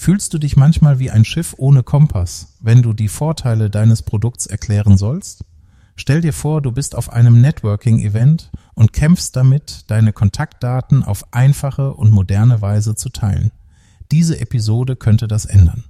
Fühlst du dich manchmal wie ein Schiff ohne Kompass, wenn du die Vorteile deines Produkts erklären sollst? Stell dir vor, du bist auf einem Networking-Event und kämpfst damit, deine Kontaktdaten auf einfache und moderne Weise zu teilen. Diese Episode könnte das ändern.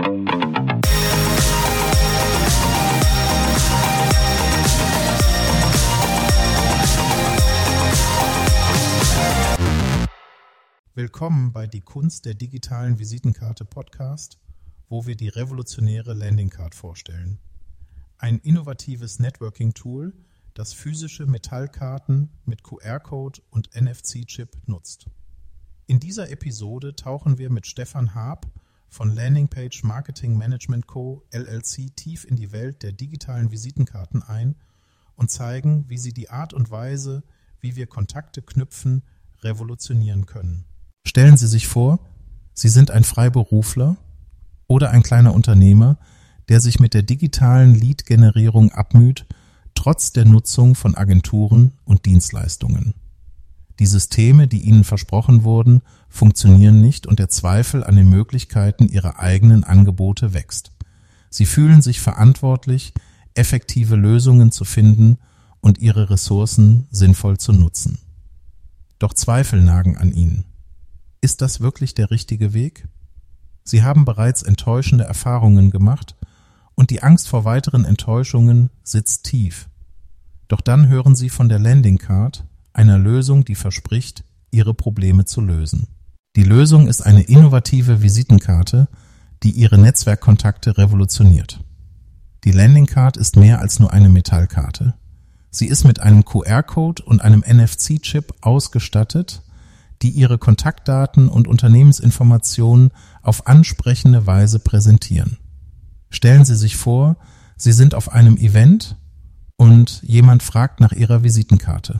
Willkommen bei Die Kunst der digitalen Visitenkarte Podcast, wo wir die revolutionäre Landingcard vorstellen. Ein innovatives Networking-Tool, das physische Metallkarten mit QR-Code und NFC-Chip nutzt. In dieser Episode tauchen wir mit Stefan Haab von Landingpage Marketing Management Co. LLC tief in die Welt der digitalen Visitenkarten ein und zeigen, wie sie die Art und Weise, wie wir Kontakte knüpfen, revolutionieren können. Stellen Sie sich vor, Sie sind ein Freiberufler oder ein kleiner Unternehmer, der sich mit der digitalen Lead-Generierung abmüht, trotz der Nutzung von Agenturen und Dienstleistungen. Die Systeme, die Ihnen versprochen wurden, funktionieren nicht und der Zweifel an den Möglichkeiten Ihrer eigenen Angebote wächst. Sie fühlen sich verantwortlich, effektive Lösungen zu finden und Ihre Ressourcen sinnvoll zu nutzen. Doch Zweifel nagen an Ihnen. Ist das wirklich der richtige Weg? Sie haben bereits enttäuschende Erfahrungen gemacht und die Angst vor weiteren Enttäuschungen sitzt tief. Doch dann hören Sie von der Landingcard, einer Lösung, die verspricht, Ihre Probleme zu lösen. Die Lösung ist eine innovative Visitenkarte, die Ihre Netzwerkkontakte revolutioniert. Die Landingcard ist mehr als nur eine Metallkarte. Sie ist mit einem QR-Code und einem NFC-Chip ausgestattet, die Ihre Kontaktdaten und Unternehmensinformationen auf ansprechende Weise präsentieren. Stellen Sie sich vor, Sie sind auf einem Event und jemand fragt nach Ihrer Visitenkarte.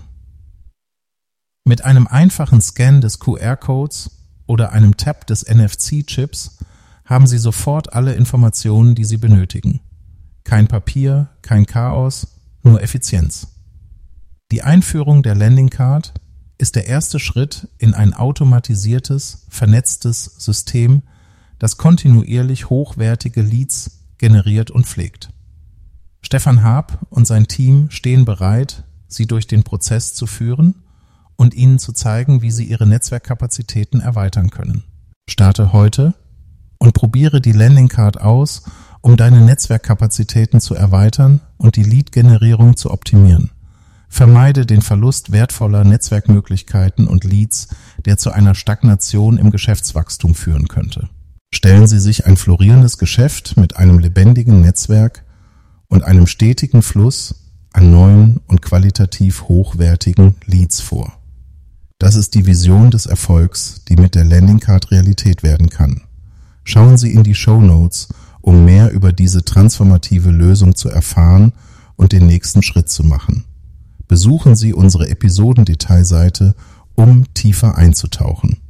Mit einem einfachen Scan des QR-Codes oder einem Tap des NFC-Chips haben Sie sofort alle Informationen, die Sie benötigen. Kein Papier, kein Chaos, nur Effizienz. Die Einführung der Landingcard ist der erste Schritt in ein automatisiertes, vernetztes System, das kontinuierlich hochwertige Leads generiert und pflegt. Stefan Haab und sein Team stehen bereit, Sie durch den Prozess zu führen und Ihnen zu zeigen, wie Sie Ihre Netzwerkkapazitäten erweitern können. Starte heute und probiere die Landingcard aus, um deine Netzwerkkapazitäten zu erweitern und die Lead-Generierung zu optimieren. Vermeide den Verlust wertvoller Netzwerkmöglichkeiten und Leads, der zu einer Stagnation im Geschäftswachstum führen könnte. Stellen Sie sich ein florierendes Geschäft mit einem lebendigen Netzwerk und einem stetigen Fluss an neuen und qualitativ hochwertigen Leads vor. Das ist die Vision des Erfolgs, die mit der Landingcard Realität werden kann. Schauen Sie in die Shownotes, um mehr über diese transformative Lösung zu erfahren und den nächsten Schritt zu machen. Besuchen Sie unsere Episodendetailseite, um tiefer einzutauchen.